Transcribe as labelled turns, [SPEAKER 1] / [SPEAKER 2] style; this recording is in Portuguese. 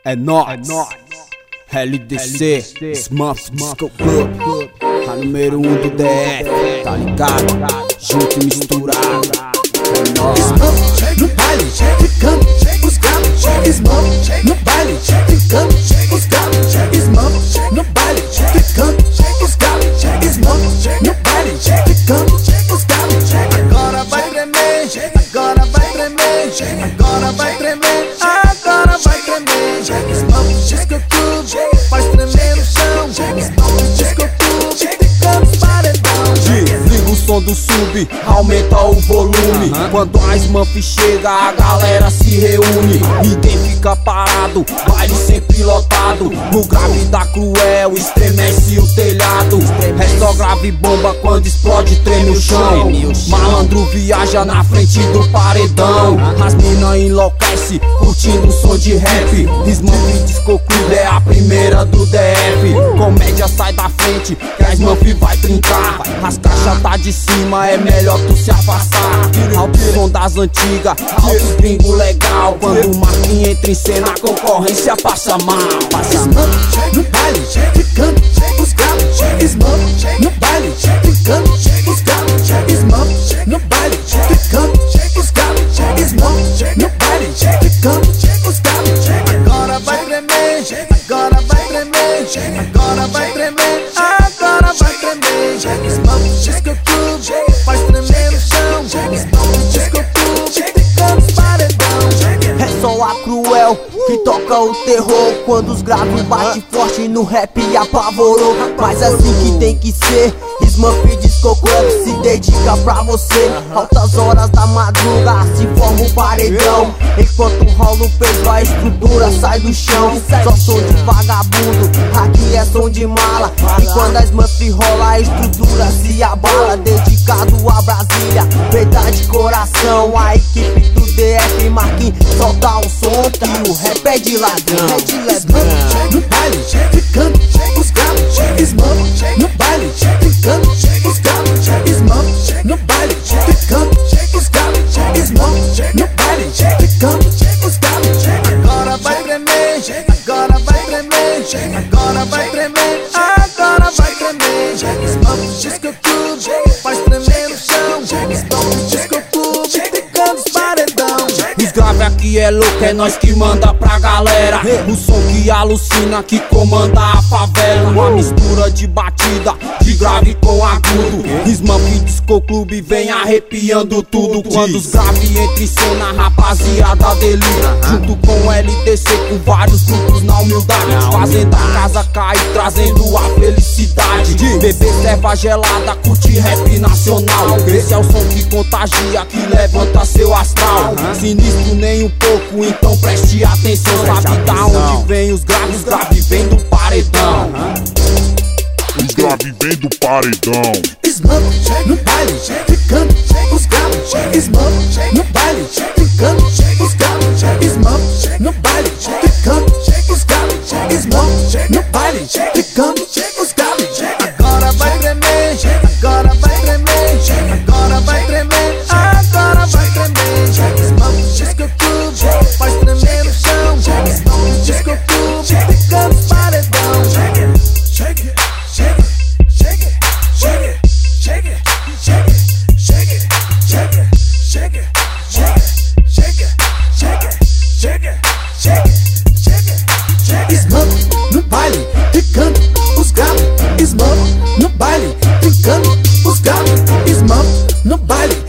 [SPEAKER 1] É nóis, LDC, Smurf Disco Club, a número 1 do DF, tá ligado? Junto e misturado, é nóis.
[SPEAKER 2] Smurf no baile, ficando os gatos. Smurf no baile, ficando os gatos. Smurf no baile, ficando os gatos. Smurf no baile, ficando os gatos. Agora vai tremer, agora vai tremer, agora vai tremer, agora vai tremer. Smurf Disco Club, faz tremer no chão. Smurf Disco Club, ficando os paredão.
[SPEAKER 1] Desliga o som do sub, aumenta o volume. Quando a Smurf chega, a galera se reúne. Ninguém fica parado, baile sempre lotado. No grave da Cruel, estremece o telhado. É só grave bomba quando explode, treme o chão. Malandro viaja na frente do paredão. As mina enlouquece, curtindo o som de rap. Smurf Disco Club é a primeira do DF. Comédia sai da frente, que a Smurf vai trincar. As caixas tá de cima, é melhor tu se afastar. Alto som das antigas, alto gringo legal. Quando o Marquinhos entra em cena, a concorrência passa mal.
[SPEAKER 2] Smurf no baile, ficando os gatos. Smurf no baile, ficando os gatos. Smurf no baile, ficando os gatos. Smurf no baile, ficando os gatos. Agora vai tremer, agora vai tremer, agora vai tremer, agora vai tremer. Smurf Disco Club, faz tremer no chão. Smurf Disco Club, ficando os paredão.
[SPEAKER 3] É só a Cruel que toca o terror. Quando os graves bate forte no rap apavorou. Mas assim que tem que ser, Smurf Disco Club se dedica pra você. Altas horas da madruga se forma um paredão. Enquanto rola o peso, a estrutura sai do chão. Só som de vagabundo, aqui é som de mala. E quando a Smurf rola, a estrutura se abala. Dedicado a Brasília, verdade de coração. A equipe do DF Marquinhos solta um som que o rap é de ladrão.
[SPEAKER 2] Smurf no baile, ficando os gatos. Smurf no baile, ficando os gatos. Smurf no baile, ficando os gatos. Smurf no baile, ficando os gatos. Agora vai tremer, agora vai tremer, agora vai tremer, agora vai tremer. Smurf Disco Club, faz tremer no chão. Smurf Disco Club, ficando os paredão.
[SPEAKER 1] Os grave aqui é louco, é nós que manda pra galera. O som que alucina, que comanda a favela. Uma mistura de batida, de grave com agudo. Smurf Disco Club vem arrepiando tudo. Quando os grave entra em cena, rapaziada delira. Junto com o LDC, com vários grupos na humildade, fazendo a casa cair, trazendo a felicidade. Beber serva gelada, curte rap nacional. Esse é o som que contagia, que levanta seu astral. Sinistro nem um pouco, então preste atenção. Sabe da onde vem os graves? Os graves vem do paredão.
[SPEAKER 4] Os graves vem do paredão.
[SPEAKER 2] Smurf no baile, ficando os gatos. Smurf no baile, ficando os gatos. Smurf no baile, ficando os gatos. Smurf no baile, ficando os gatos. Agora vai tremer, agora vai tremer, agora vai tremer, agora vai tremer. Smurf Disco Club, faz tremer no chão. Smurf Disco Club, ficando os paredão. Shake it, shake it, shake it, shake it, shake it, shake it, shake it, shake it, shake it, shake it, shake it, shake it, shake it, shake it, shake it. Smurf no baile, ficando os gatos. Smurf no baile, ficando os gatos. Smurf no baile,